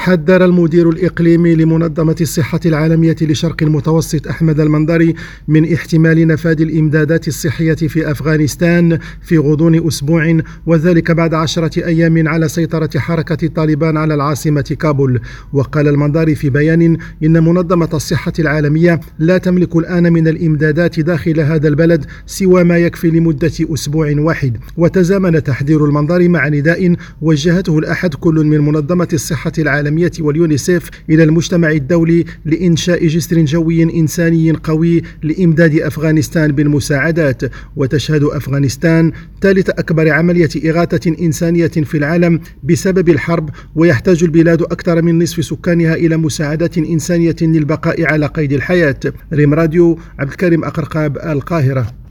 حذر المدير الإقليمي لمنظمة الصحة العالمية لشرق المتوسط أحمد المنظري من احتمال نفاذ الإمدادات الصحية في أفغانستان في غضون أسبوع، وذلك بعد 10 أيام على سيطرة حركة طالبان على العاصمة كابول. وقال المنظري في بيان إن منظمة الصحة العالمية لا تملك الآن من الإمدادات داخل هذا البلد سوى ما يكفي لمدة أسبوع واحد. وتزامن تحذير المنظري مع نداء وجهته الأحد كل من منظمة الصحة العالمية واليونيسيف إلى المجتمع الدولي لإنشاء جسر جوي إنساني قوي لإمداد أفغانستان بالمساعدات. وتشهد أفغانستان ثالث أكبر عملية إغاثة إنسانية في العالم بسبب الحرب، ويحتاج البلاد أكثر من نصف سكانها إلى مساعدات إنسانية للبقاء على قيد الحياة. ريم راديو، عبد الكريم أقرقاب، القاهرة.